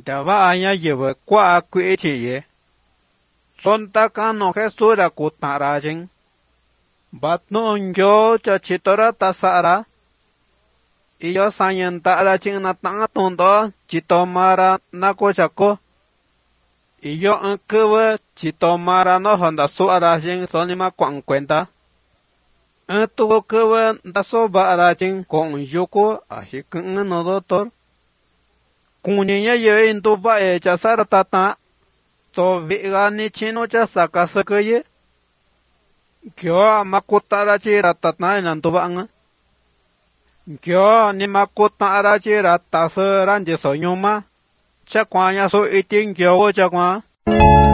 Dava anya yewe kwa kwe chiye. Sonta kano Jesura kutarajin. Batno ngyo cha chitora tasara. Iyo sanyantara ching natanga tondo chitomara nako chako. Iyo angkewe chitomara no honda suara jing sonima kwang kwenta. Tuwo kewe ndaso baara jing kong yuko ahikeng no doctor. Kuninya ye indu ba e chasara tata. To viga ni chino chasa kasakaye. Kyo makutara chira tata inantuba nga. Kyo ni makutara chira tasa ranje sonyuma. Chakwanya so iting kyo chakwa.